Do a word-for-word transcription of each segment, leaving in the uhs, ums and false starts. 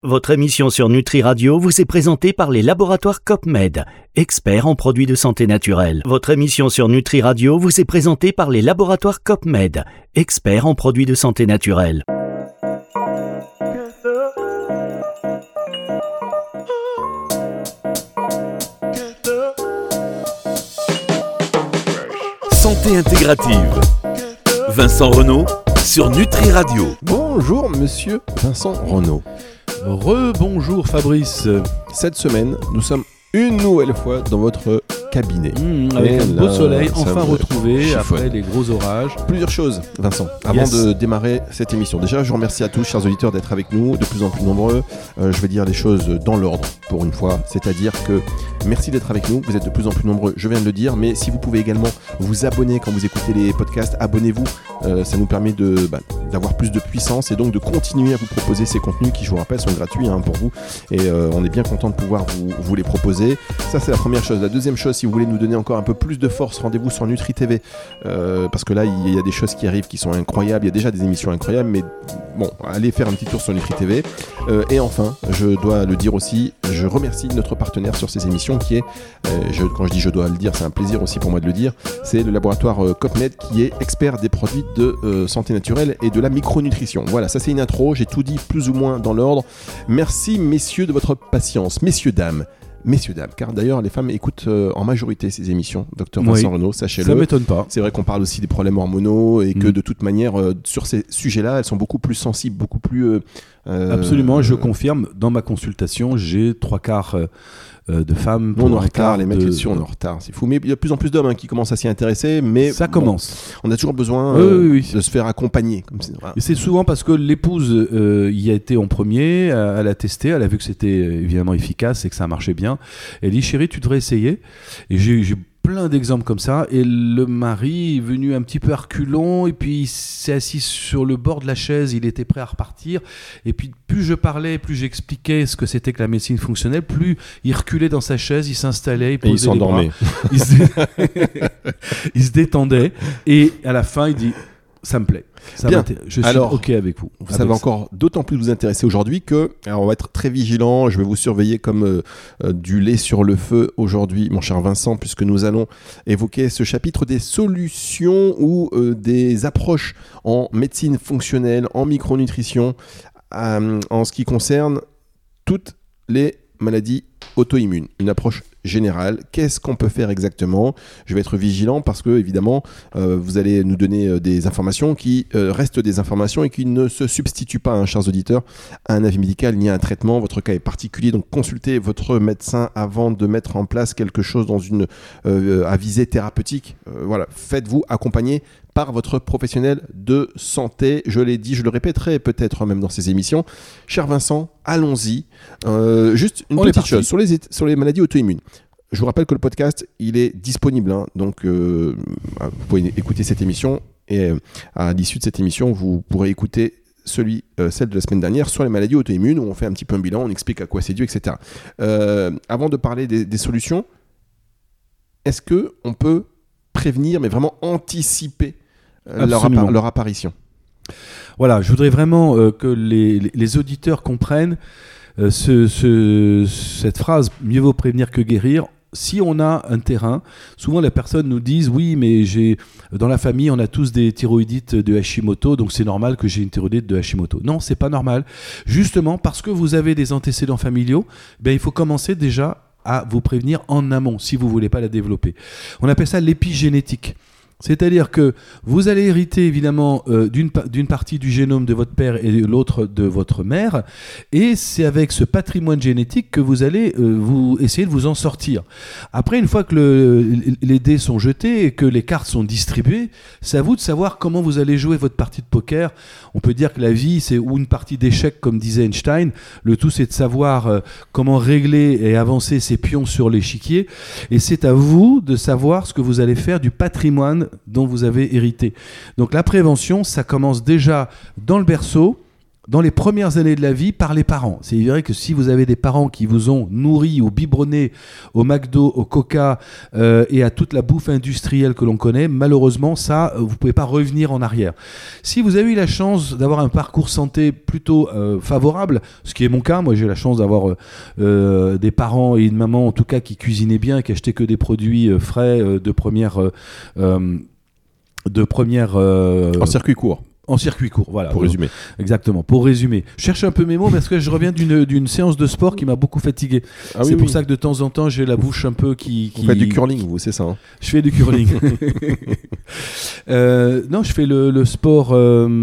Votre émission sur Nutri Radio vous est présentée par les laboratoires COPMED, experts en produits de santé naturelle. Votre émission sur Nutri Radio vous est présentée par les laboratoires COPMED, experts en produits de santé naturelle. Santé intégrative. Vincent Renaud sur Nutri Radio. Bonjour monsieur Vincent Renaud. Rebonjour Fabrice. Cette semaine, nous sommes une nouvelle fois dans votre cabinet. Mmh, avec Et un beau là, soleil ça enfin me retrouvé chiffonne. après les gros orages. Plusieurs choses, Vincent, avant Yes. de démarrer cette émission. Déjà, je vous remercie à tous, chers auditeurs, d'être avec nous, de plus en plus nombreux. Euh, je vais dire les choses dans l'ordre, pour une fois. C'est-à-dire que merci d'être avec nous. Vous êtes de plus en plus nombreux, je viens de le dire. Mais si vous pouvez également vous abonner quand vous écoutez les podcasts, abonnez-vous. Euh, ça nous permet de, bah, d'avoir plus de puissance et donc de continuer à vous proposer ces contenus qui, je vous rappelle, sont gratuits hein, pour vous. Et euh, on est bien content de pouvoir vous, vous les proposer. Ça, c'est la première chose. La deuxième chose, si vous voulez nous donner encore un peu plus de force, rendez-vous sur Nutri T V. Euh, parce que là, il y a des choses qui arrivent qui sont incroyables. Il y a déjà des émissions incroyables. Mais bon, allez faire un petit tour sur Nutri T V. Euh, et enfin, je dois le dire aussi, je remercie notre partenaire sur ces émissions qui est, euh, je, quand je dis je dois le dire, c'est un plaisir aussi pour moi de le dire, c'est le laboratoire euh, COPMED qui est expert des produits de euh, santé naturelle et de la micronutrition. Voilà, ça c'est une intro, j'ai tout dit plus ou moins dans l'ordre. Merci messieurs de votre patience, messieurs, dames. Messieurs, dames, car d'ailleurs les femmes écoutent euh, en majorité ces émissions, docteur Vincent Oui. Renaud, sachez-le. Ça m'étonne pas. C'est vrai qu'on parle aussi des problèmes hormonaux et que Mm. de toute manière, euh, sur ces sujets-là, elles sont beaucoup plus sensibles, beaucoup plus... Euh, euh, Absolument, je euh, confirme. Dans ma consultation, j'ai trois quarts euh, euh, de femmes. Nous on est en un retard, quart les mecs de- là-dessus on est en retard, c'est fou. Mais il y a de plus en plus d'hommes hein, qui commencent à s'y intéresser, mais Ça bon, commence. on a toujours besoin Oui, euh, oui, oui. de se faire accompagner. Comme c'est, voilà. Et c'est souvent parce que l'épouse euh, y a été en premier, euh, elle a testé, elle a vu que c'était euh, évidemment efficace et que ça marchait bien. Elle dit chérie, tu devrais essayer. Et j'ai, j'ai plein d'exemples comme ça. Et le mari est venu un petit peu à reculons et puis il s'est assis sur le bord de la chaise, il était prêt à repartir. Et puis plus je parlais, plus j'expliquais ce que c'était que la médecine fonctionnelle, plus il reculait dans sa chaise, il s'installait, il Et il posait les bras. s'endormait. Il se, il se détendait et à la fin il dit ça me plaît, ça Bien. m'intéresse. Je suis Alors, ok avec vous. Ça va Avec encore d'autant plus vous intéresser aujourd'hui que, alors on va être très vigilant, je vais vous surveiller comme euh, euh, du lait sur le feu aujourd'hui, mon cher Vincent, puisque nous allons évoquer ce chapitre des solutions ou euh, des approches en médecine fonctionnelle, en micronutrition, euh, en ce qui concerne toutes les maladies auto-immunes. Une approche générale. Qu'est-ce qu'on peut faire exactement ? Je vais être vigilant parce que, évidemment, euh, vous allez nous donner euh, des informations qui euh, restent des informations et qui ne se substituent pas, hein, chers auditeurs, à un avis médical ni à un traitement. Votre cas est particulier, donc consultez votre médecin avant de mettre en place quelque chose dans une euh, à visée thérapeutique. Euh, voilà, faites-vous accompagner par votre professionnel de santé. Je l'ai dit, je le répéterai peut-être même dans ces émissions. Cher Vincent, allons-y. Euh, juste une On est petite parti. chose sur les, sur les maladies auto-immunes. Je vous rappelle que le podcast, il est disponible. Hein, donc, euh, vous pouvez écouter cette émission et euh, à l'issue de cette émission, vous pourrez écouter celui, euh, celle de la semaine dernière sur les maladies auto-immunes où on fait un petit peu un bilan, on explique à quoi c'est dû, et cetera. Euh, avant de parler des, des solutions, est-ce que on peut prévenir, mais vraiment anticiper euh, leur, Absolument. appa- leur apparition ? Voilà, je voudrais vraiment euh, que les, les- les auditeurs comprennent euh, ce- ce- cette phrase « mieux vaut prévenir que guérir ». Si on a un terrain, souvent les personnes nous disent « oui, mais j'ai dans la famille, on a tous des thyroïdites de Hashimoto, donc c'est normal que j'ai une thyroïdite de Hashimoto ». Non, c'est pas normal. Justement, parce que vous avez des antécédents familiaux, ben, il faut commencer déjà à vous prévenir en amont, si vous voulez pas la développer. On appelle ça l'épigénétique. C'est-à-dire que vous allez hériter évidemment euh, d'une, pa- d'une partie du génome de votre père et de l'autre de votre mère, et c'est avec ce patrimoine génétique que vous allez euh, vous essayer de vous en sortir. Après, une fois que le, les dés sont jetés et que les cartes sont distribuées, c'est à vous de savoir comment vous allez jouer votre partie de poker. On peut dire que la vie, c'est ou une partie d'échecs, comme disait Einstein. Le tout, c'est de savoir euh, comment régler et avancer ses pions sur l'échiquier, et c'est à vous de savoir ce que vous allez faire du patrimoine dont vous avez hérité. Donc la prévention, ça commence déjà dans le berceau, dans les premières années de la vie par les parents. C'est vrai que si vous avez des parents qui vous ont nourri ou biberonné au McDo, au Coca euh, et à toute la bouffe industrielle que l'on connaît, malheureusement, ça, vous ne pouvez pas revenir en arrière. Si vous avez eu la chance d'avoir un parcours santé plutôt euh, favorable, ce qui est mon cas, moi j'ai la chance d'avoir euh, des parents et une maman en tout cas qui cuisinaient bien, qui achetaient que des produits euh, frais euh, de première... Euh, euh, de première... Euh, en circuit court. En circuit court, voilà. Pour résumer. Exactement, pour résumer. Je cherche un peu mes mots parce que je reviens d'une, d'une séance de sport qui m'a beaucoup fatigué. Ah, c'est oui, pour oui. ça que de temps en temps, j'ai la bouche un peu qui... qui... Vous faites du curling, vous, c'est ça hein? Je fais du curling. euh, non, je fais le, le sport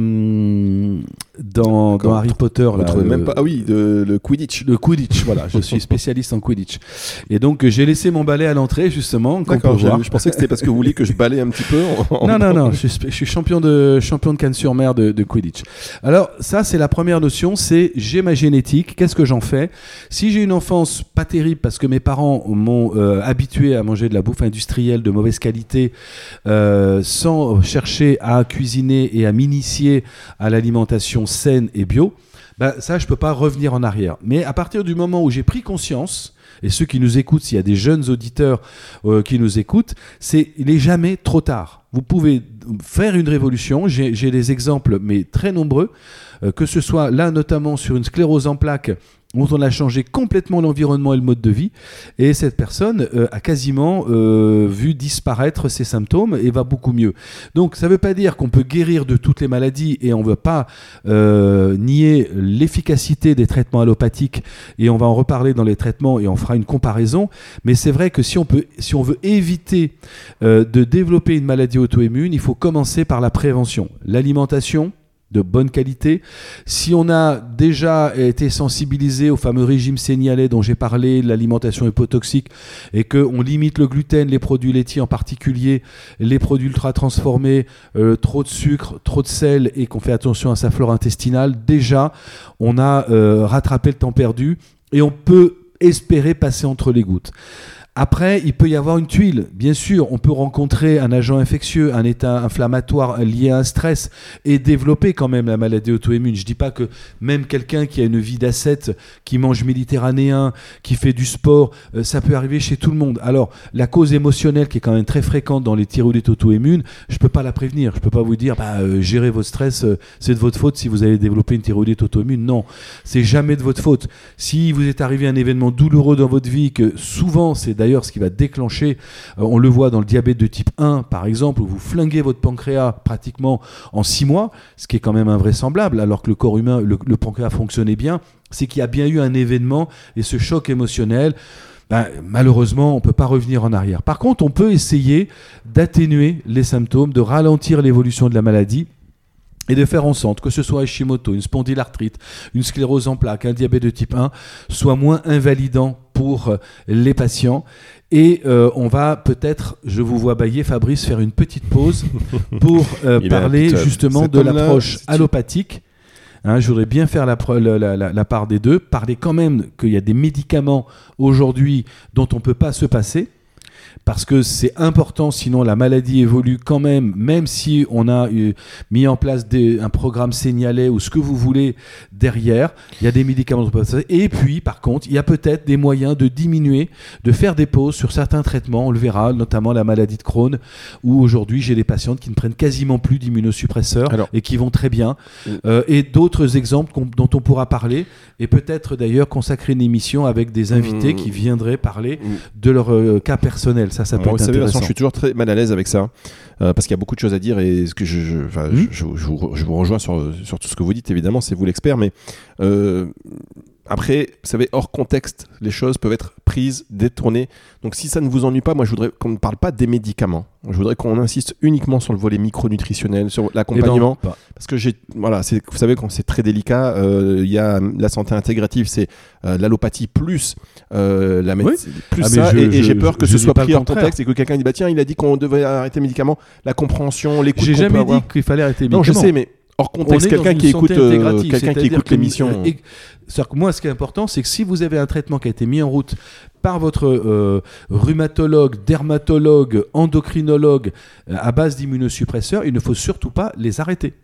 euh, dans, dans Harry Potter. Là, le... même le, pas... Ah oui, de, le Quidditch. Le Quidditch, voilà. Je suis spécialiste en Quidditch. Et donc, j'ai laissé mon balai à l'entrée, justement. D'accord, je, je pensais que c'était parce que vous vouliez que je balaye un petit peu. En... Non, non, non. Je suis, je suis champion de, champion de Cannes-sur-Mer de, de Quidditch. Alors, ça, c'est la première notion, c'est j'ai ma génétique, qu'est-ce que j'en fais ? Si j'ai une enfance pas terrible parce que mes parents m'ont euh, habitué à manger de la bouffe industrielle de mauvaise qualité euh, sans chercher à cuisiner et à m'initier à l'alimentation saine et bio, bah, ça, je peux pas revenir en arrière. Mais à partir du moment où j'ai pris conscience, et ceux qui nous écoutent, s'il y a des jeunes auditeurs euh, qui nous écoutent, c'est il n'est jamais trop tard. Vous pouvez faire une révolution. J'ai, j'ai des exemples, mais très nombreux, euh, que ce soit là notamment sur une sclérose en plaques, où on a changé complètement l'environnement et le mode de vie, et cette personne euh, a quasiment euh, vu disparaître ses symptômes et va beaucoup mieux. Donc ça ne veut pas dire qu'on peut guérir de toutes les maladies, et on ne veut pas euh, nier l'efficacité des traitements allopathiques, et on va en reparler dans les traitements et on fera une comparaison, mais c'est vrai que si on, peut, si on veut éviter euh, de développer une maladie auto-immune, il faut commencer par la prévention, l'alimentation de bonne qualité. Si on a déjà été sensibilisé au fameux régime sénialais dont j'ai parlé, l'alimentation hypotoxique, et qu'on limite le gluten, les produits laitiers en particulier, les produits ultra transformés, euh, trop de sucre, trop de sel, et qu'on fait attention à sa flore intestinale, déjà on a euh, rattrapé le temps perdu et on peut espérer passer entre les gouttes. Après, il peut y avoir une tuile. Bien sûr, on peut rencontrer un agent infectieux, un état inflammatoire lié à un stress et développer quand même la maladie auto-immune. Je ne dis pas que même quelqu'un qui a une vie d'ascète, qui mange méditerranéen, qui fait du sport, euh, ça peut arriver chez tout le monde. Alors, la cause émotionnelle qui est quand même très fréquente dans les thyroïdites auto-immunes, je ne peux pas la prévenir. Je ne peux pas vous dire, bah, euh, gérez votre stress, euh, c'est de votre faute si vous avez développé une thyroïdite auto-immune. Non, c'est jamais de votre faute. Si vous est arrivé un événement douloureux dans votre vie, que souvent, c'est d'ailleurs D'ailleurs, ce qui va déclencher, euh, on le voit dans le diabète de type un, par exemple, où vous flinguez votre pancréas pratiquement en six mois, ce qui est quand même invraisemblable, alors que le corps humain, le, le pancréas fonctionnait bien, c'est qu'il y a bien eu un événement, et ce choc émotionnel, ben, malheureusement, on ne peut pas revenir en arrière. Par contre, on peut essayer d'atténuer les symptômes, de ralentir l'évolution de la maladie, et de faire en sorte que ce soit Hashimoto, une spondylarthrite, une sclérose en plaques, un diabète de type un, soit moins invalidant pour les patients. Et euh, on va peut-être, je vous vois bailler Fabrice, faire une petite pause pour euh, parler justement de l'approche allopathique. Hein, je voudrais bien faire la, la, la, la part des deux, parler quand même qu'il y a des médicaments aujourd'hui dont on ne peut pas se passer. Parce que c'est important, sinon la maladie évolue quand même, même si on a eu, mis en place des, un programme sénialais ou ce que vous voulez derrière, il y a des médicaments dont on peut passer. Et puis, par contre, il y a peut-être des moyens de diminuer, de faire des pauses sur certains traitements, on le verra, notamment la maladie de Crohn, où aujourd'hui j'ai des patientes qui ne prennent quasiment plus d'immunosuppresseurs Alors, et qui vont très bien. Mmh. Euh, et d'autres exemples dont on pourra parler, et peut-être d'ailleurs consacrer une émission avec des invités mmh. qui viendraient parler mmh. de leur euh, cas personnel. Ça, ça peut Alors, être vous savez, intéressant. Vincent, je suis toujours très mal à l'aise avec ça, euh, parce qu'il y a beaucoup de choses à dire, et ce que je, je, mmh. je, je, je, vous, je vous rejoins sur, sur tout ce que vous dites, évidemment, c'est vous l'expert, mais euh, après, vous savez, hors contexte, les choses peuvent être prises, détournées. Donc si ça ne vous ennuie pas, moi je voudrais qu'on ne parle pas des médicaments. Je voudrais qu'on insiste uniquement sur le volet micronutritionnel, sur l'accompagnement. Eh ben, parce que j'ai, voilà, c'est, vous savez, quand c'est très délicat, euh, il y a la santé intégrative, c'est euh, l'allopathie plus euh, la médecine, oui. plus ah, ça. Je, et, je, et j'ai peur que ce soit pris hors contexte et que quelqu'un dise bah tiens, il a dit qu'on devait arrêter les médicaments. La compréhension, l'écoute. J'ai qu'on jamais peut dit avoir. qu'il fallait arrêter les médicaments. Non, je sais, mais hors contexte, quelqu'un qui écoute, euh, quelqu'un qui écoute l'émission. Et, c'est-à-dire que moi, ce qui est important, c'est que si vous avez un traitement qui a été mis en route par votre euh, rhumatologue, dermatologue, endocrinologue euh, à base d'immunosuppresseurs, il ne faut surtout pas les arrêter.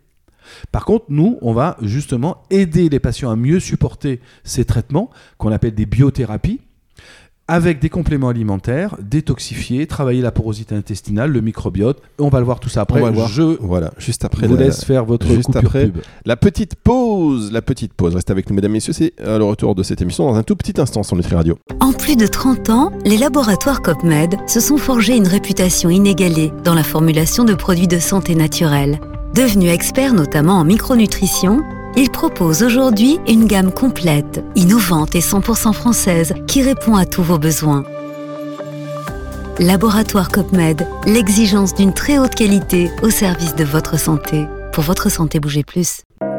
Par contre, nous, on va justement aider les patients à mieux supporter ces traitements qu'on appelle des biothérapies, avec des compléments alimentaires, détoxifier, travailler la porosité intestinale, le microbiote. On va le voir tout ça après. On va le voir. Je voilà, juste après vous la, laisse faire votre juste coupure après pub. La petite pause, la petite pause. Restez avec nous, mesdames, messieurs. C'est euh, le retour de cette émission dans un tout petit instant sur Nutri Radio. En plus de trente ans, les laboratoires CopMed se sont forgés une réputation inégalée dans la formulation de produits de santé naturelle. Devenus experts notamment en micronutrition, ils proposent aujourd'hui une gamme complète, innovante et cent pour cent française qui répond à tous vos besoins. Laboratoire CopMed, l'exigence d'une très haute qualité au service de votre santé. Pour votre santé, bougez plus.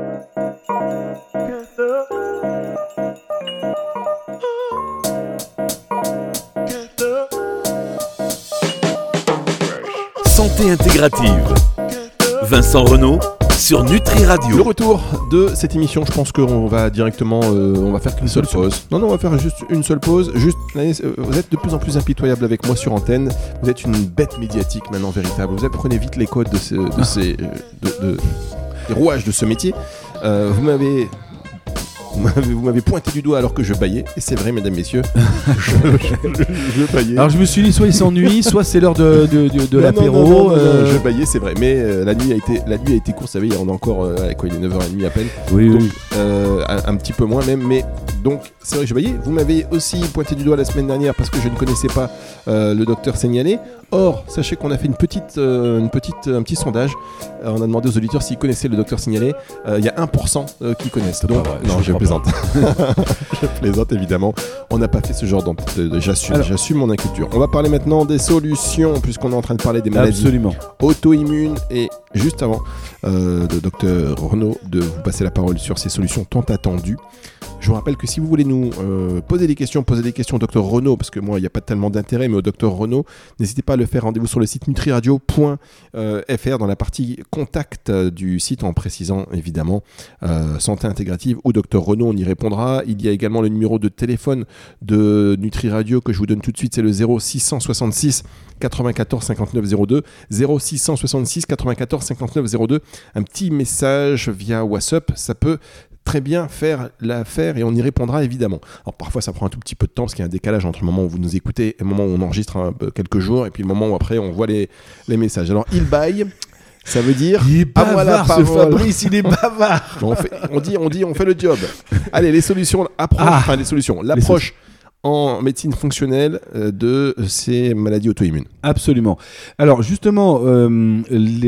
Santé intégrative. Vincent Renaud sur Nutri Radio. Le retour de cette émission, je pense qu'on va directement, euh, on va faire qu'une seule pause. Non, non, on va faire juste une seule pause. Juste, vous êtes de plus en plus impitoyable avec moi sur antenne. Vous êtes une bête médiatique maintenant véritable. Vous apprenez vite les codes de ces, de ces, de, de, des rouages de ce métier. Euh, vous m'avez Vous m'avez, vous m'avez pointé du doigt alors que je baillais. Et c'est vrai, mesdames, messieurs, je, je, je, je baillais. Alors je me suis dit, soit il s'ennuie, soit c'est l'heure de, de, de, de non, l'apéro. Non, non, non, non, euh... non, je baillais, c'est vrai. Mais euh, la, nuit a été, la nuit a été courte, vous savez, on est encore, euh, quoi, il est neuf heures trente à peine. Oui, donc, oui. Euh, un, un petit peu moins même. Mais donc, c'est vrai que je baillais. Vous m'avez aussi pointé du doigt la semaine dernière parce que je ne connaissais pas euh, le docteur Seignalé. Or, sachez qu'on a fait une petite, euh, une petite, un petit sondage. Euh, on a demandé aux auditeurs s'ils connaissaient le docteur Seignalé. Il euh, y a un pour cent euh, qui connaissent. C'est donc, pas vrai, non, je je plaisante. Je plaisante évidemment. On n'a pas fait ce genre de, de, de j'assume, Alors, j'assume mon inculture. On va parler maintenant des solutions puisqu'on est en train de parler des maladies absolument. auto-immunes et juste avant euh, de docteur Renaud de vous passer la parole sur ces solutions tant attendues. Je vous rappelle que si vous voulez nous euh, poser des questions, poser des questions au docteur Renaud, parce que moi il n'y a pas tellement d'intérêt, mais au docteur Renaud, n'hésitez pas à le faire. Rendez-vous sur le site nutriradio point f r dans la partie contact du site en précisant évidemment euh, santé intégrative ou docteur Renaud, on y répondra. Il y a également le numéro de téléphone de Nutri Radio que je vous donne tout de suite, c'est le zéro six cent soixante-six quatre-vingt-quatorze cinquante-neuf zéro deux, zéro six cent soixante-six quatre-vingt-quatorze cinquante-neuf zéro deux. Un petit message via WhatsApp, ça peut très bien faire l'affaire et on y répondra évidemment. Alors parfois ça prend un tout petit peu de temps parce qu'il y a un décalage entre le moment où vous nous écoutez et le moment où on enregistre un, quelques jours et puis le moment où après on voit les, les messages. Alors il baille, ça veut dire il est bavard, ah, voilà, ce Fabrice, il est bavard. on, fait, on dit on dit on fait le job. Allez, les solutions approche, ah, enfin les solutions, l'approche en médecine fonctionnelle euh, de ces maladies auto-immunes. Absolument. Alors justement, euh,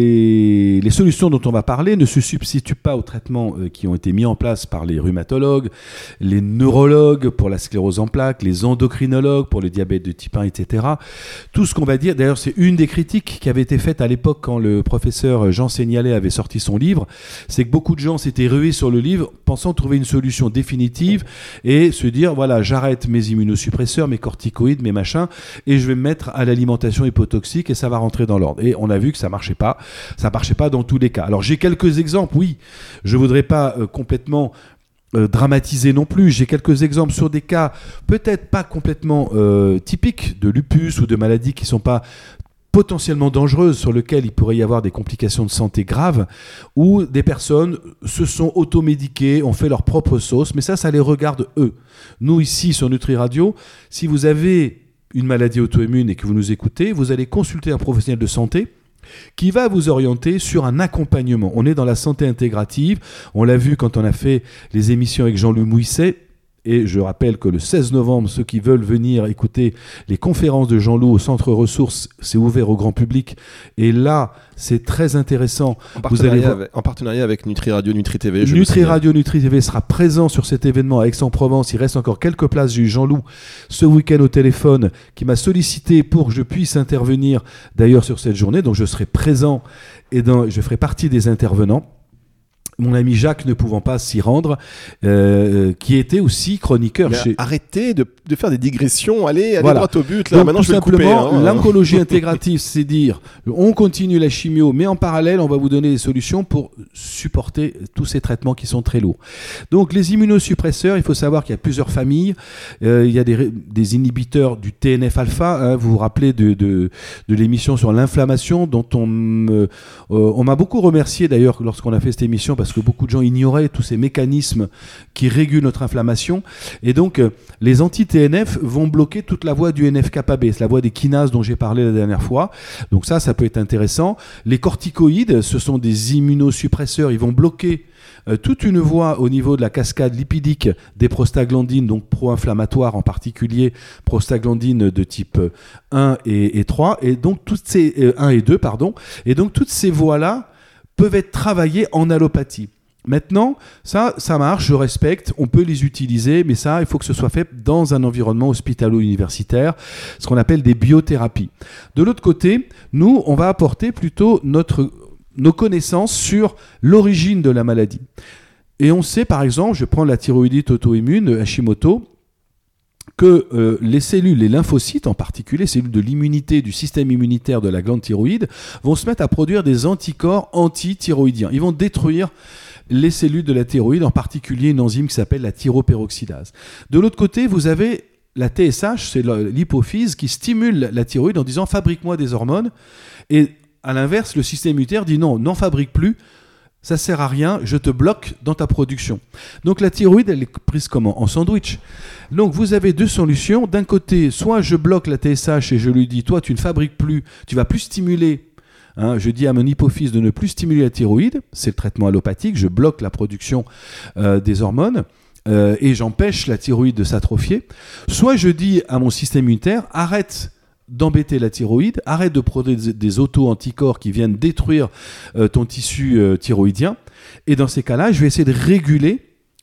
les, les solutions dont on va parler ne se substituent pas aux traitements euh, qui ont été mis en place par les rhumatologues, les neurologues pour la sclérose en plaques, les endocrinologues pour le diabète de type un, et cetera. Tout ce qu'on va dire, d'ailleurs c'est une des critiques qui avait été faite à l'époque quand le professeur Jean Seignalé avait sorti son livre, c'est que beaucoup de gens s'étaient rués sur le livre pensant trouver une solution définitive et se dire voilà, j'arrête mes immunosuppresseurs, mes corticoïdes, mes machins et je vais me mettre à l'alimentation hypotoxique et ça va rentrer dans l'ordre. Et on a vu que ça marchait pas. Ça marchait pas dans tous les cas. Alors j'ai quelques exemples, oui. Je voudrais pas euh, complètement euh, dramatiser non plus. J'ai quelques exemples sur des cas peut-être pas complètement euh, typiques de lupus ou de maladies qui sont pas potentiellement dangereuses, sur lesquelles il pourrait y avoir des complications de santé graves, où des personnes se sont automédiquées, ont fait leur propre sauce, mais ça, ça les regarde eux. Nous, ici, sur Nutri Radio, si vous avez une maladie auto-immune et que vous nous écoutez, vous allez consulter un professionnel de santé qui va vous orienter sur un accompagnement. On est dans la santé intégrative, on l'a vu quand on a fait les émissions avec Jean-Louis Mouisset. Et je rappelle que le seize novembre, ceux qui veulent venir écouter les conférences de Jean-Loup au Centre Ressources, c'est ouvert au grand public. Et là, c'est très intéressant. En partenariat, Vous allez... avec, en partenariat avec Nutri Radio, Nutri T V. Nutri Radio, Nutri T V sera présent sur cet événement à Aix-en-Provence. Il reste encore quelques places. J'ai eu Jean-Loup ce week-end au téléphone qui m'a sollicité pour que je puisse intervenir d'ailleurs sur cette journée. Donc je serai présent et dans... je ferai partie des intervenants. mon ami Jacques ne pouvant pas s'y rendre, euh, qui était aussi chroniqueur chez... Arrêtez de, de faire des digressions, allez, allez Voilà. droit au but. Là. Donc, Maintenant, tout je vais simplement, le couper. Hein. l'oncologie intégrative, c'est dire, on continue la chimio, mais en parallèle, on va vous donner des solutions pour supporter tous ces traitements qui sont très lourds. Donc, les immunosuppresseurs, il faut savoir qu'il y a plusieurs familles. Euh, il y a des, des inhibiteurs du T N F alpha. Hein, vous vous rappelez de, de, de l'émission sur l'inflammation, dont on, me, euh, on m'a beaucoup remercié d'ailleurs lorsqu'on a fait cette émission, parce que beaucoup de gens ignoraient tous ces mécanismes qui régulent notre inflammation. Et donc, euh, les anti-T N F vont bloquer toute la voie du N F kappa B, c'est la voie des kinases dont j'ai parlé la dernière fois. Donc ça, ça peut être intéressant. Les corticoïdes, ce sont des immunosuppresseurs, ils vont bloquer euh, toute une voie au niveau de la cascade lipidique des prostaglandines, donc pro-inflammatoires, en particulier prostaglandines de type un et, et trois, et donc toutes ces euh, un et deux, pardon. Et donc toutes ces voies-là peuvent être travaillées en allopathie. Maintenant, ça, ça marche, je respecte, on peut les utiliser, mais ça, il faut que ce soit fait dans un environnement hospitalo-universitaire, ce qu'on appelle des biothérapies. De l'autre côté, nous, on va apporter plutôt notre, nos connaissances sur l'origine de la maladie. Et on sait, par exemple, je prends la thyroïdite auto-immune, Hashimoto, que euh, les cellules, les lymphocytes en particulier, cellules de l'immunité, du système immunitaire de la glande thyroïde, vont se mettre à produire des anticorps anti-thyroïdiens. Ils vont détruire les cellules de la thyroïde, en particulier une enzyme qui s'appelle la thyroperoxydase. De l'autre côté, vous avez la T S H, c'est l'hypophyse qui stimule la thyroïde en disant « fabrique-moi des hormones ». Et à l'inverse, le système immunitaire dit « non, n'en fabrique plus ». Ça sert à rien, je te bloque dans ta production. Donc la thyroïde, elle est prise comment ? En sandwich. Donc vous avez deux solutions. D'un côté, soit je bloque la T S H et je lui dis, toi tu ne fabriques plus, tu vas plus stimuler. Hein, je dis à mon hypophyse de ne plus stimuler la thyroïde, c'est le traitement allopathique, je bloque la production euh, des hormones euh, et j'empêche la thyroïde de s'atrophier. Soit je dis à mon système immunitaire, arrête d'embêter la thyroïde, arrête de produire des auto-anticorps qui viennent détruire euh, ton tissu euh, thyroïdien. Et dans ces cas-là, je vais essayer de réguler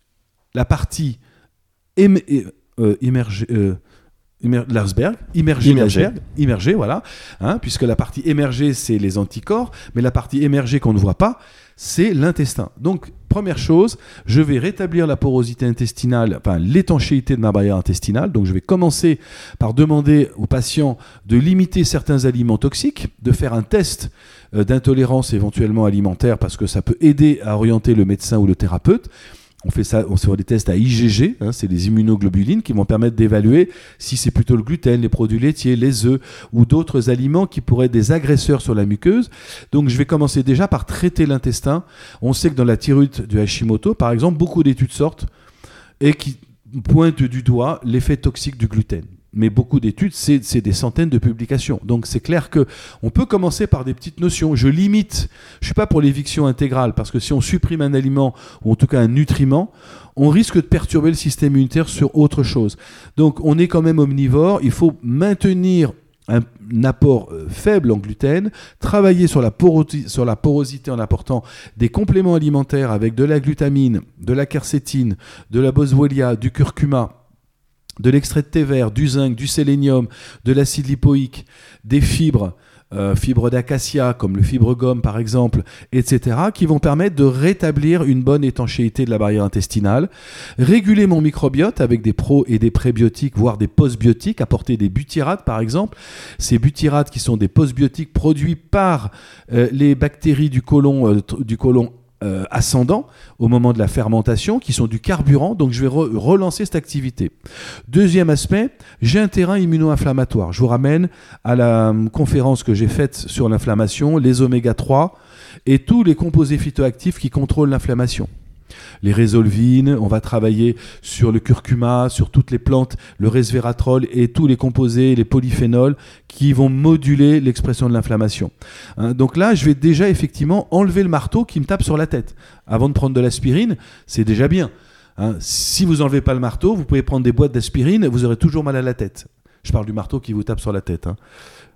la partie ém- euh, émergée, euh, émer- Larsberg, immergée, Immergée. Larsberg, immergée, voilà, hein, puisque la partie émergée, c'est les anticorps, mais la partie émergée qu'on ne voit pas, c'est l'intestin. Donc, première chose, je vais rétablir la porosité intestinale, enfin l'étanchéité de ma barrière intestinale. Donc, je vais commencer par demander aux patients de limiter certains aliments toxiques, de faire un test euh, d'intolérance éventuellement alimentaire, parce que ça peut aider à orienter le médecin ou le thérapeute. On fait ça, on fait des tests à I G G, hein, c'est les immunoglobulines qui vont permettre d'évaluer si c'est plutôt le gluten, les produits laitiers, les œufs ou d'autres aliments qui pourraient être des agresseurs sur la muqueuse. Donc je vais commencer déjà par traiter l'intestin. On sait que dans la thyroïde de Hashimoto, par exemple, beaucoup d'études sortent et qui pointent du doigt l'effet toxique du gluten. Mais beaucoup d'études, c'est, c'est des centaines de publications. Donc c'est clair qu'on peut commencer par des petites notions. Je limite, je ne suis pas pour l'éviction intégrale, parce que si on supprime un aliment, ou en tout cas un nutriment, on risque de perturber le système immunitaire sur autre chose. Donc on est quand même omnivore, il faut maintenir un apport euh, faible en gluten, travailler sur la, porosi- sur la porosité en apportant des compléments alimentaires avec de la glutamine, de la quercétine, de la boswellia, du curcuma, de l'extrait de thé vert, du zinc, du sélénium, de l'acide lipoïque, des fibres, euh, fibres d'acacia comme le fibre gomme par exemple, et cetera, qui vont permettre de rétablir une bonne étanchéité de la barrière intestinale, réguler mon microbiote avec des pro- et des prébiotiques, voire des postbiotiques, apporter des butyrates par exemple. Ces butyrates qui sont des postbiotiques produits par euh, les bactéries du côlon, euh, t- du côlon Euh, ascendant au moment de la fermentation, qui sont du carburant, donc je vais re- relancer cette activité. Deuxième aspect, j'ai un terrain immuno-inflammatoire. Je vous ramène à la euh, conférence que j'ai faite sur l'inflammation, les oméga trois et tous les composés phytoactifs qui contrôlent l'inflammation. Les résolvines, on va travailler sur le curcuma, sur toutes les plantes, le resveratrol et tous les composés, les polyphénols qui vont moduler l'expression de l'inflammation. Hein, donc là, je vais déjà effectivement enlever le marteau qui me tape sur la tête. Avant de prendre de l'aspirine, c'est déjà bien. Hein, si vous n'enlevez pas le marteau, vous pouvez prendre des boîtes d'aspirine, vous aurez toujours mal à la tête. Je parle du marteau qui vous tape sur la tête. Hein.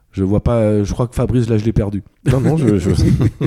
Je vois pas, je crois que Fabrice, là, je l'ai perdu. Non, non, je, je...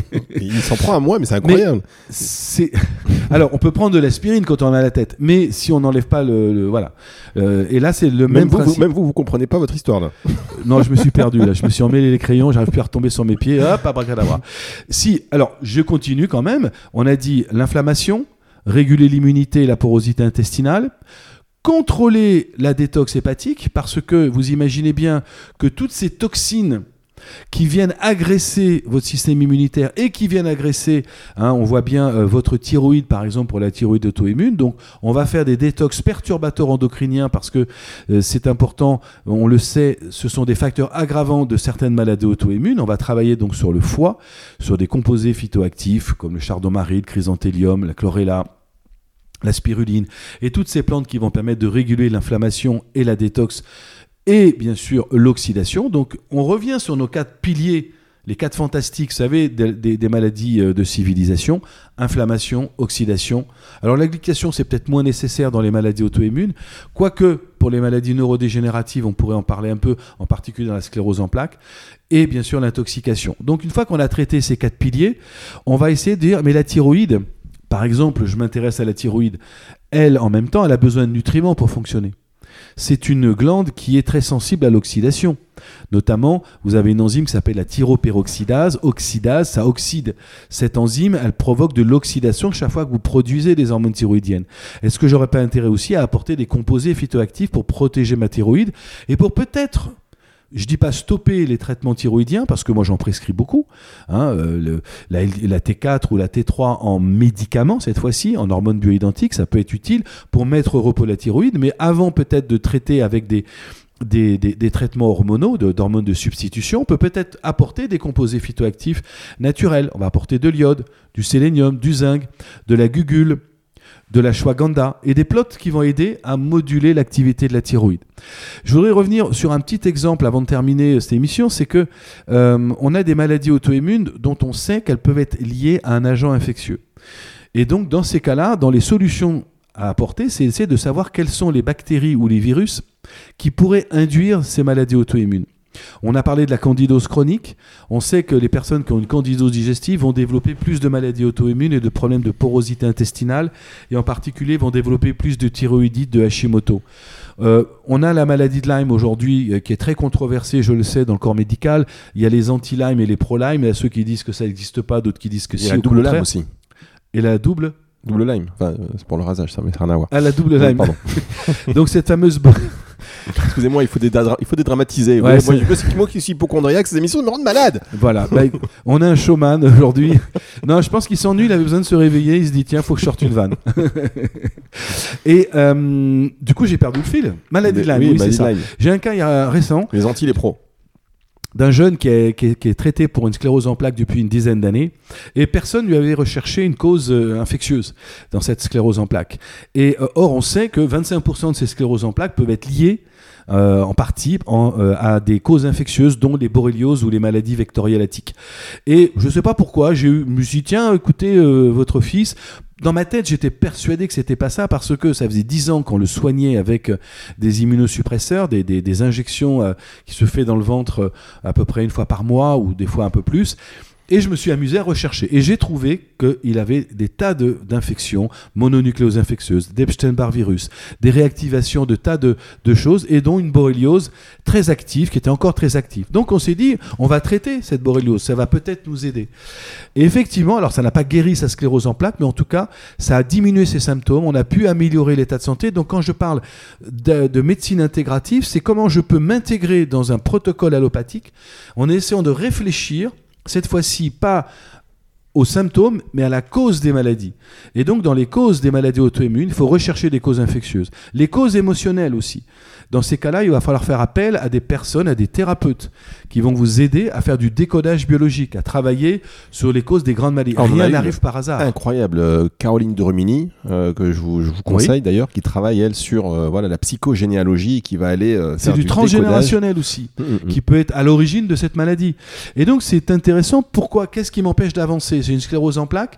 il s'en prend à moi, mais c'est incroyable. Mais c'est... Alors, on peut prendre de l'aspirine quand on a la tête, mais si on n'enlève pas le, le voilà. Euh, et là, c'est le même, même vous, principe. Vous, même vous, vous comprenez pas votre histoire là. Non, je me suis perdu là. Je me suis emmêlé les crayons, j'arrive plus à retomber sur mes pieds. Hop, abracadabra. Si, alors, je continue quand même. On a dit l'inflammation, réguler l'immunité et la porosité intestinale. Contrôler la détox hépatique, parce que vous imaginez bien que toutes ces toxines qui viennent agresser votre système immunitaire et qui viennent agresser, hein, on voit bien euh, votre thyroïde par exemple pour la thyroïde auto-immune, donc on va faire des détox perturbateurs endocriniens parce que euh, c'est important, on le sait, ce sont des facteurs aggravants de certaines maladies auto-immunes. On va travailler donc sur le foie, sur des composés phytoactifs comme le chardonnay, le chrysanthellum, la chlorella, la spiruline, et toutes ces plantes qui vont permettre de réguler l'inflammation et la détox, et bien sûr l'oxydation. Donc on revient sur nos quatre piliers, les quatre fantastiques, vous savez, des, des, des maladies de civilisation: inflammation, oxydation. Alors la glycation, c'est peut-être moins nécessaire dans les maladies auto-immunes, quoique pour les maladies neurodégénératives, on pourrait en parler un peu, en particulier dans la sclérose en plaques, et bien sûr l'intoxication. Donc une fois qu'on a traité ces quatre piliers, on va essayer de dire, mais la thyroïde, par exemple, je m'intéresse à la thyroïde, elle, en même temps, elle a besoin de nutriments pour fonctionner. C'est une glande qui est très sensible à l'oxydation. Notamment, vous avez une enzyme qui s'appelle la thyroperoxydase. Oxydase, ça oxyde. Cette enzyme, elle provoque de l'oxydation chaque fois que vous produisez des hormones thyroïdiennes. Est-ce que j'aurais pas intérêt aussi à apporter des composés phytoactifs pour protéger ma thyroïde et pour peut-être... Je ne dis pas stopper les traitements thyroïdiens, parce que moi j'en prescris beaucoup, hein, euh, le, la, la T quatre ou la T trois en médicaments, cette fois-ci, en hormones bioidentiques, ça peut être utile pour mettre au repos la thyroïde, mais avant peut-être de traiter avec des, des, des, des traitements hormonaux, de, d'hormones de substitution, on peut peut-être apporter des composés phytoactifs naturels. On va apporter de l'iode, du sélénium, du zinc, de la gugule, de la ashwagandha et des plantes qui vont aider à moduler l'activité de la thyroïde. Je voudrais revenir sur un petit exemple avant de terminer cette émission, c'est que euh, on a des maladies auto-immunes dont on sait qu'elles peuvent être liées à un agent infectieux. Et donc dans ces cas-là, dans les solutions à apporter, c'est essayer de savoir quelles sont les bactéries ou les virus qui pourraient induire ces maladies auto-immunes. On a parlé de la candidose chronique. On sait que les personnes qui ont une candidose digestive vont développer plus de maladies auto-immunes et de problèmes de porosité intestinale, et en particulier vont développer plus de thyroïdite, de Hashimoto. Euh, on a la maladie de Lyme aujourd'hui euh, qui est très controversée, je le sais, dans le corps médical. Il y a les anti-Lyme et les pro-Lyme. Il y a ceux qui disent que ça n'existe pas, d'autres qui disent que si. Il y a la double Lyme aussi. Et la double Double Lyme. Enfin, c'est pour le rasage, ça, mais rien à voir. Ah, la double Lyme. Pardon. Donc cette fameuse... Excusez-moi, il faut, dédra- il faut dédramatiser. Ouais, moi, moi, je, moi qui suis hypochondriaque, ces émissions me rendent malade. Voilà, bah, on a un showman aujourd'hui. Non, je pense qu'il s'ennuie, il avait besoin de se réveiller, il se dit tiens, faut que je sorte une vanne. Et euh, du coup, j'ai perdu le fil. Maladie de Lyme, oui, oui c'est ça. Lyme. J'ai un cas il y a, récent. Les anti, les pros. D'un jeune qui est, qui, est, qui est traité pour une sclérose en plaques depuis une dizaine d'années, et personne lui avait recherché une cause euh, infectieuse dans cette sclérose en plaques. Et euh, or, on sait que vingt-cinq pour cent de ces scléroses en plaques peuvent être liées Euh, en partie en, euh, à des causes infectieuses, dont les borrélioses ou les maladies vectorielles à tiques. Et je ne sais pas pourquoi, j'ai eu, je me suis dit, tiens, écoutez, euh, votre fils... Dans ma tête, j'étais persuadé que c'était pas ça, parce que ça faisait dix ans qu'on le soignait avec euh, des immunosuppresseurs, des, des, des injections euh, qui se fait dans le ventre euh, à peu près une fois par mois, ou des fois un peu plus. Et je me suis amusé à rechercher. Et j'ai trouvé qu'il avait des tas de, d'infections, mononucléose infectieuse, d'Epstein-Barr virus, des réactivations de tas de, de choses, et dont une borréliose très active, qui était encore très active. Donc on s'est dit, on va traiter cette borréliose, ça va peut-être nous aider. Et effectivement, alors ça n'a pas guéri sa sclérose en plaques, mais en tout cas, ça a diminué ses symptômes, on a pu améliorer l'état de santé. Donc quand je parle de, de médecine intégrative, c'est comment je peux m'intégrer dans un protocole allopathique en essayant de réfléchir, cette fois-ci pas aux symptômes, mais à la cause des maladies. Et donc, dans les causes des maladies auto-immunes, il faut rechercher des causes infectieuses. Les causes émotionnelles aussi. Dans ces cas-là, il va falloir faire appel à des personnes, à des thérapeutes, qui vont vous aider à faire du décodage biologique, à travailler sur les causes des grandes maladies. Rien n'arrive par hasard. Incroyable. Euh, Caroline de Rumini, euh, que je vous, je vous conseille oui. d'ailleurs, qui travaille, elle, sur euh, voilà, la psychogénéalogie, qui va aller euh, faire c'est du, du transgénérationnel aussi, mmh, qui mmh. peut être à l'origine de cette maladie. Et donc, c'est intéressant. Pourquoi ? Qu'est-ce qui m'empêche d'avancer ? J'ai une sclérose en plaques.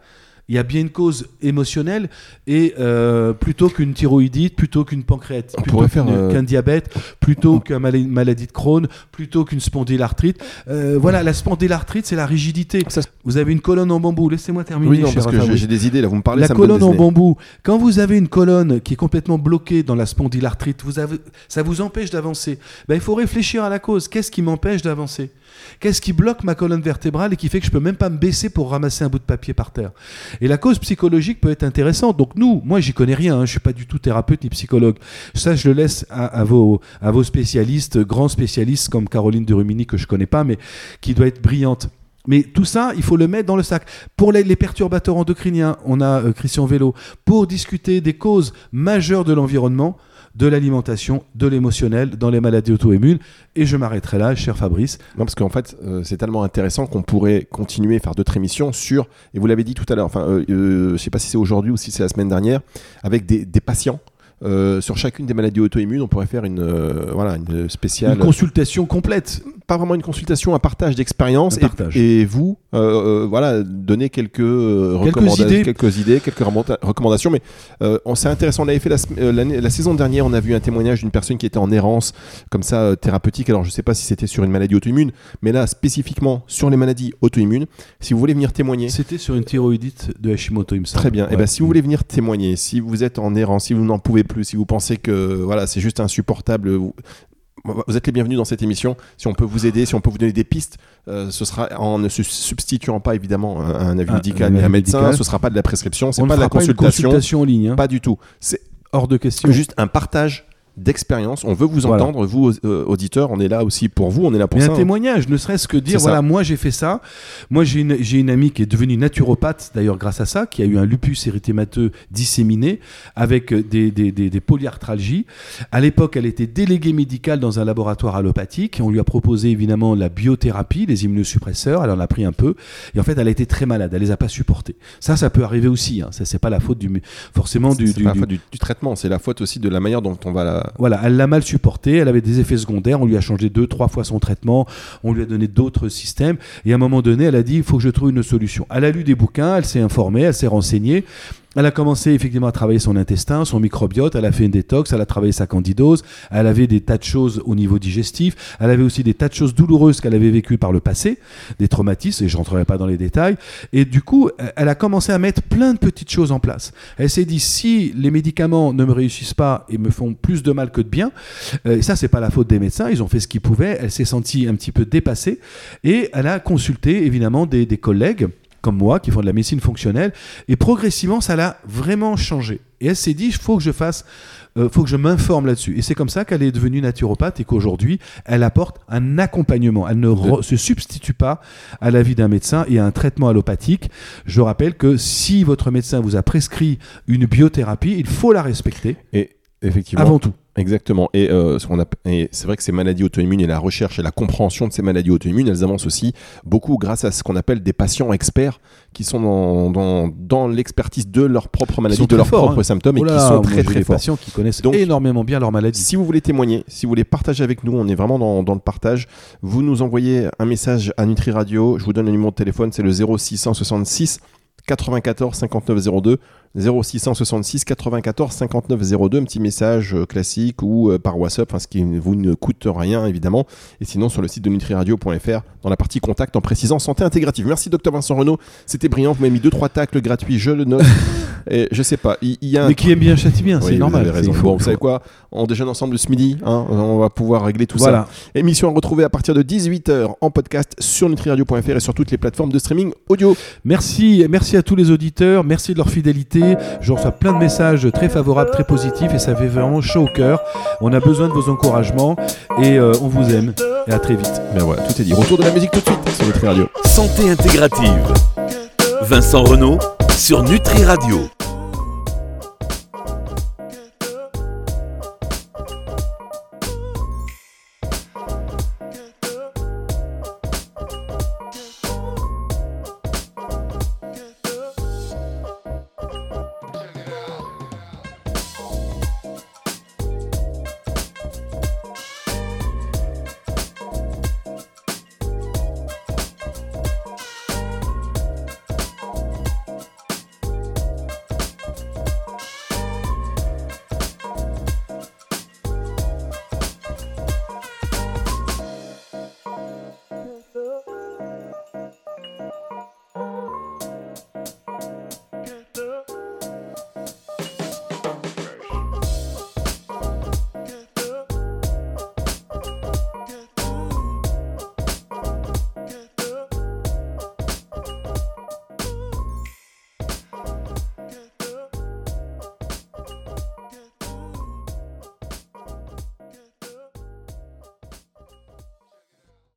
il y a bien une cause émotionnelle et euh, plutôt qu'une thyroïdite, plutôt qu'une pancréatite, plutôt qu'une, faire, euh... qu'un diabète, plutôt qu'une mal- maladie de Crohn, plutôt qu'une spondylarthrite. Euh, voilà, la spondylarthrite, c'est la rigidité. Ça... Vous avez une colonne en bambou. Laissez-moi terminer. Oui, non, parce que j'ai, j'ai des idées là. Vous me parlez. La ça colonne me en bambou. Quand vous avez une colonne qui est complètement bloquée dans la spondylarthrite, vous avez, ça vous empêche d'avancer. Ben, il faut réfléchir à la cause. Qu'est-ce qui m'empêche d'avancer ? Qu'est-ce qui bloque ma colonne vertébrale et qui fait que je peux même pas me baisser pour ramasser un bout de papier par terre ? Et la cause psychologique peut être intéressante. Donc nous, moi j'y connais rien, hein, je suis pas du tout thérapeute ni psychologue. Ça je le laisse à, à, vos, à vos spécialistes, grands spécialistes comme Caroline de Rumini que je connais pas, mais qui doit être brillante. Mais tout ça, il faut le mettre dans le sac. Pour les, les perturbateurs endocriniens, on a euh, Christian Vélo. Pour discuter des causes majeures de l'environnement, de l'alimentation, de l'émotionnel, dans les maladies auto-immunes. Et je m'arrêterai là, cher Fabrice. Non, parce qu'en fait, euh, c'est tellement intéressant qu'on pourrait continuer à faire d'autres émissions sur, et vous l'avez dit tout à l'heure, enfin, euh, euh, je ne sais pas si c'est aujourd'hui ou si c'est la semaine dernière, avec des, des patients. Euh, sur chacune des maladies auto-immunes, on pourrait faire une, euh, voilà, une spéciale... Une consultation complète. Pas vraiment une consultation, un partage d'expérience. Un partage. Et, et vous, euh, euh, voilà, donner quelques, euh, quelques, recommanda- idées. quelques idées, quelques remont- recommandations. Mais euh, on, c'est intéressant. On avait fait la, euh, l'année, la saison dernière, on a vu un témoignage d'une personne qui était en errance, comme ça, euh, thérapeutique. Alors, je ne sais pas si c'était sur une maladie auto-immune, mais là, spécifiquement sur les maladies auto-immunes, si vous voulez venir témoigner... C'était sur une thyroïdite de Hashimoto, il me semble. Très bien. Ouais. Et ben, si vous voulez venir témoigner, si vous êtes en errance, si vous n'en pouvez plus, si vous pensez que voilà, c'est juste insupportable, vous, vous êtes les bienvenus dans cette émission. Si on peut vous aider, si on peut vous donner des pistes, euh, ce sera en ne se substituant pas évidemment à un avis un, médical un ni à un médecin. médical. Ce ne sera pas de la prescription, c'est on pas de la pas consultation. Une consultation en ligne. Hein. Pas du tout. C'est hors de question. Juste un partage d'expérience. On veut vous voilà. entendre, vous euh, auditeurs. On est là aussi pour vous. On est là pour Mais ça. un témoignage, ne serait-ce que dire c'est voilà, ça. moi j'ai fait ça. Moi j'ai une, j'ai une amie qui est devenue naturopathe, d'ailleurs grâce à ça, qui a eu un lupus érythémateux disséminé avec des, des, des, des polyarthralgies. À l'époque, elle était déléguée médicale dans un laboratoire allopathique. On lui a proposé évidemment la biothérapie, les immunosuppresseurs. Elle en a pris un peu. Et en fait, elle a été très malade. Elle les a pas supportés. Ça, ça peut arriver aussi. Hein. Ça, c'est pas la faute du, forcément c'est, du, c'est du, pas du... la faute du, du traitement. C'est la faute aussi de la manière dont on va la. Voilà, elle l'a mal supporté, elle avait des effets secondaires, on lui a changé deux, trois fois son traitement, on lui a donné d'autres systèmes, et à un moment donné, elle a dit, il faut que je trouve une solution. Elle a lu des bouquins, elle s'est informée, elle s'est renseignée, elle a commencé effectivement à travailler son intestin, son microbiote, elle a fait une détox, elle a travaillé sa candidose, elle avait des tas de choses au niveau digestif, elle avait aussi des tas de choses douloureuses qu'elle avait vécues par le passé, des traumatismes, et je ne rentrerai pas dans les détails, et du coup, elle a commencé à mettre plein de petites choses en place. Elle s'est dit, si les médicaments ne me réussissent pas et me font plus de mal que de bien, euh, et ça, c'est pas la faute des médecins, ils ont fait ce qu'ils pouvaient, elle s'est sentie un petit peu dépassée, et elle a consulté évidemment des, des collègues, comme moi, qui font de la médecine fonctionnelle, et progressivement, ça l'a vraiment changé. Et elle s'est dit, il faut que je fasse, euh, faut que je m'informe là-dessus. Et c'est comme ça qu'elle est devenue naturopathe et qu'aujourd'hui, elle apporte un accompagnement. Elle ne re- se substitue pas à l'avis d'un médecin et à un traitement allopathique. Je rappelle que si votre médecin vous a prescrit une biothérapie, il faut la respecter. Et effectivement. Avant tout. Exactement. Et, euh, ce qu'on a, et c'est vrai que ces maladies auto-immunes et la recherche et la compréhension de ces maladies auto-immunes, elles avancent aussi beaucoup grâce à ce qu'on appelle des patients experts qui sont dans, dans, dans l'expertise de leur propre maladie, de leurs forts, propres hein. symptômes Oh là, et qui sont moi, très j'ai très des forts. patients qui connaissent Donc, énormément bien leur maladie. Si vous voulez témoigner, si vous voulez partager avec nous, on est vraiment dans, dans le partage. Vous nous envoyez un message à Nutri Radio. Je vous donne le numéro de téléphone, c'est le zéro six cent soixante-six quatre-vingt-quatorze cinquante-neuf zéro deux, zéro six cent soixante-six quatre-vingt-quatorze cinquante-neuf zéro deux, un petit message euh, classique ou euh, par WhatsApp, enfin, ce qui vous ne coûte rien évidemment, et sinon sur le site de nutri radio point f r dans la partie contact en précisant santé intégrative. Merci docteur Vincent Renaud, c'était brillant, vous m'avez mis deux trois tacles gratuits, je le note. Et je sais pas, il y, y a un... Mais qui aime bien châtie bien, oui, c'est normal. Vous avez raison. C'est Bon, fou. vous savez quoi, on déjeune ensemble ce midi, hein, on va pouvoir régler tout Voilà. ça. Émission à retrouver à partir de dix-huit heures en podcast sur nutri radio point f r et sur toutes les plateformes de streaming audio. Merci, merci à tous les auditeurs, merci de leur fidélité. Je reçois plein de messages très favorables, très positifs et ça fait vraiment chaud au cœur. On a besoin de vos encouragements et euh, on vous aime. Et à très vite. Ben voilà, tout est dit. Retour de la musique tout de suite sur Nutri Radio. Santé intégrative. Vincent Renaud sur Nutri Radio.